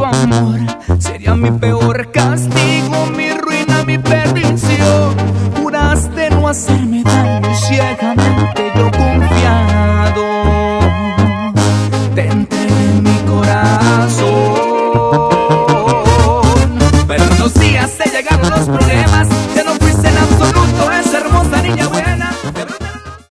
amor sería mi peor castigo, mi ruina, mi perdición. Juraste no hacerme daño y ciegamente